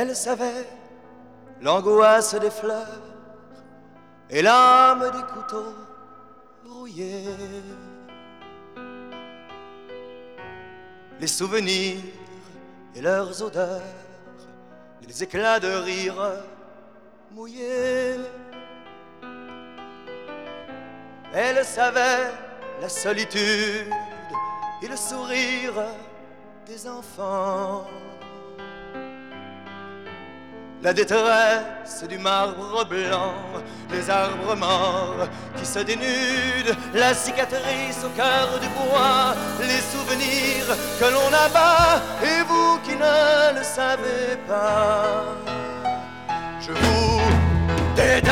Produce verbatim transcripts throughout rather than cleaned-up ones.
Elle savait l'angoisse des fleurs et l'âme des couteaux rouillés. Les souvenirs et leurs odeurs, les éclats de rire mouillés. Elle savait la solitude et le sourire des enfants, la détresse du marbre blanc, les arbres morts qui se dénudent, la cicatrice au cœur du bois, les souvenirs que l'on abat, et vous qui ne le savez pas, je vous déteste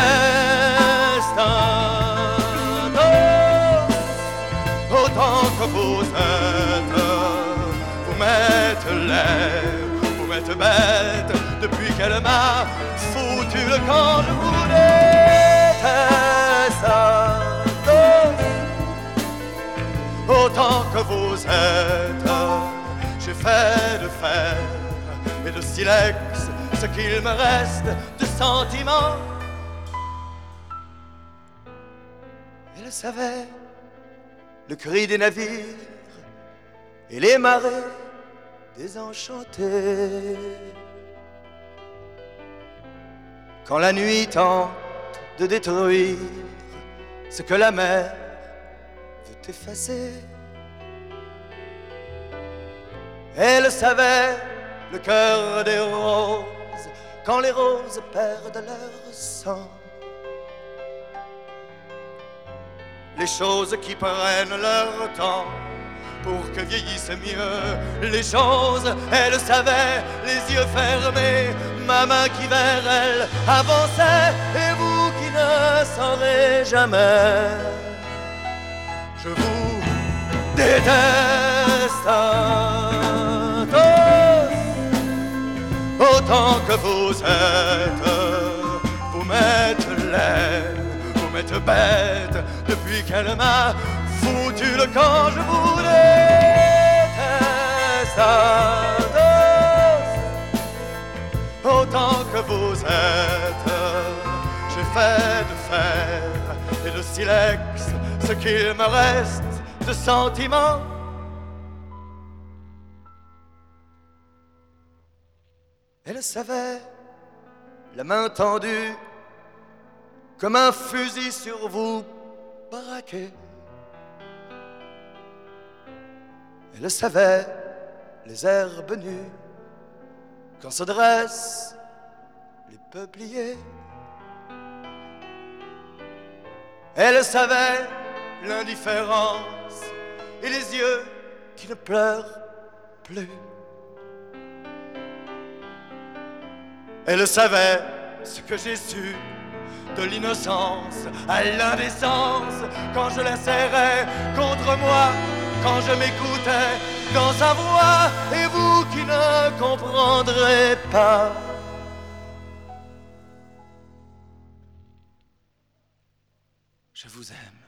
tous, autant que vous êtes. Vous m'êtes laid, vous m'êtes bête, depuis qu'elle m'a foutu le camp, je vous déteste tous, autant que vous êtes. J'ai fait de fer et de silex ce qu'il me reste de sentiments. Elle savait le cri des navires et les marées désenchantées. Quand la nuit tente de détruire ce que la mer veut effacer, elle savait le cœur des roses quand les roses perdent leur sang. Les choses qui prennent leur temps pour que vieillissent mieux les choses. Elle savait, les yeux fermés, ma main qui vers elle avançait, et vous qui ne saurez jamais, je vous déteste tous, autant que vous êtes. Vous m'êtes laid, vous m'êtes bête, depuis qu'elle m'a foutu le camp, je vous déteste tous, autant que vous êtes. J'ai fait de fer et de silex ce qu'il me reste de sentiments. Elle savait, la main tendue, comme un fusil sur vous braqué. Elle savait les herbes nues quand se dressent les peupliers. Elle savait l'indifférence et les yeux qui ne pleurent plus. Elle savait ce que j'ai su de l'innocence à l'indécence, quand je la serrais contre moi, quand je m'écoutais dans sa voix, et vous qui ne comprendrez pas, je vous aime.